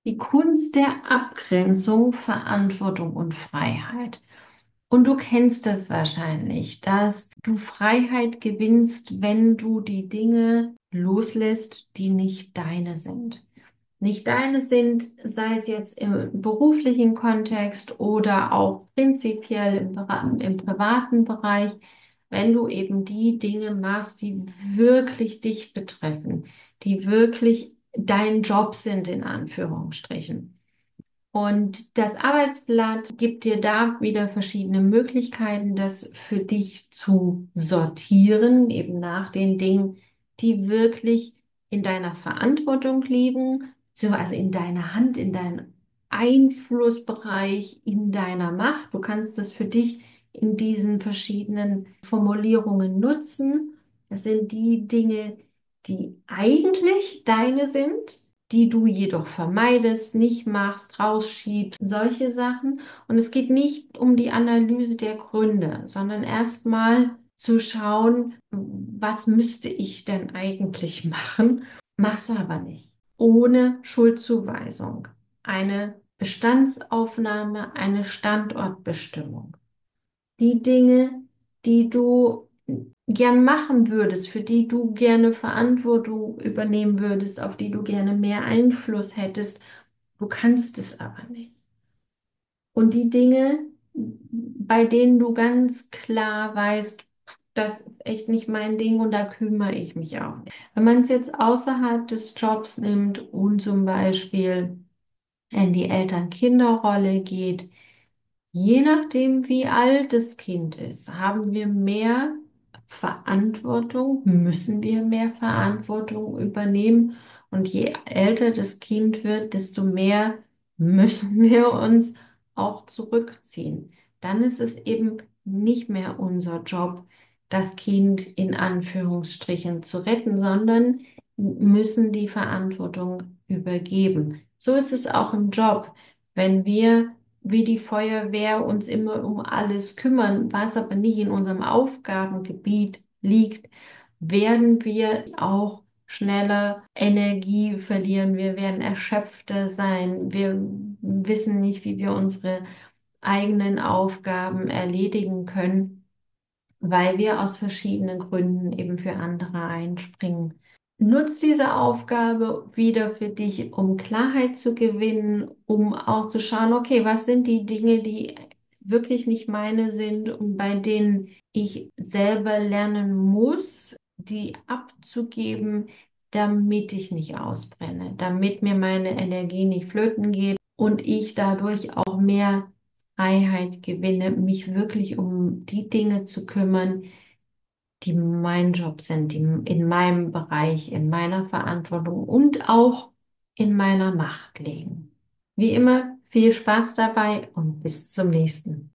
Die Kunst der Abgrenzung, Verantwortung und Freiheit. Und du kennst das wahrscheinlich, dass du Freiheit gewinnst, wenn du die Dinge loslässt, die nicht deine sind. Nicht deine sind, sei es jetzt im beruflichen Kontext oder auch prinzipiell im privaten Bereich, wenn du eben die Dinge machst, die wirklich dich betreffen, die wirklich dein Job sind, in Anführungsstrichen. Und das Arbeitsblatt gibt dir da wieder verschiedene Möglichkeiten, das für dich zu sortieren, eben nach den Dingen, die wirklich in deiner Verantwortung liegen, also in deiner Hand, in deinem Einflussbereich, in deiner Macht. Du kannst das für dich in diesen verschiedenen Formulierungen nutzen. Das sind die Dinge, die eigentlich deine sind, die du jedoch vermeidest, nicht machst, rausschiebst, solche Sachen. Und es geht nicht um die Analyse der Gründe, sondern erstmal zu schauen, was müsste ich denn eigentlich machen, mach's aber nicht. Ohne Schuldzuweisung. Eine Bestandsaufnahme, eine Standortbestimmung. Die Dinge, die du gern machen würdest, für die du gerne Verantwortung übernehmen würdest, auf die du gerne mehr Einfluss hättest, du kannst es aber nicht. Und die Dinge, bei denen du ganz klar weißt, das ist echt nicht mein Ding und da kümmere ich mich auch nicht. Wenn man es jetzt außerhalb des Jobs nimmt und zum Beispiel in die Eltern-Kinder-Rolle geht, je nachdem, wie alt das Kind ist, haben wir mehr Verantwortung, müssen wir mehr Verantwortung übernehmen. Und je älter das Kind wird, desto mehr müssen wir uns auch zurückziehen. Dann ist es eben nicht mehr unser Job, das Kind in Anführungsstrichen zu retten, sondern müssen die Verantwortung übergeben. So ist es auch im Job. Wenn wir wie die Feuerwehr uns immer um alles kümmern, was aber nicht in unserem Aufgabengebiet liegt, werden wir auch schneller Energie verlieren. Wir werden erschöpfter sein. Wir wissen nicht, wie wir unsere eigenen Aufgaben erledigen können, weil wir aus verschiedenen Gründen eben für andere einspringen. Nutz diese Aufgabe wieder für dich, um Klarheit zu gewinnen, um auch zu schauen, okay, was sind die Dinge, die wirklich nicht meine sind und bei denen ich selber lernen muss, die abzugeben, damit ich nicht ausbrenne, damit mir meine Energie nicht flöten geht und ich dadurch auch mehr Freiheit gewinne, mich wirklich um die Dinge zu kümmern, die mein Job sind, die in meinem Bereich, in meiner Verantwortung und auch in meiner Macht liegen. Wie immer, viel Spaß dabei und bis zum nächsten.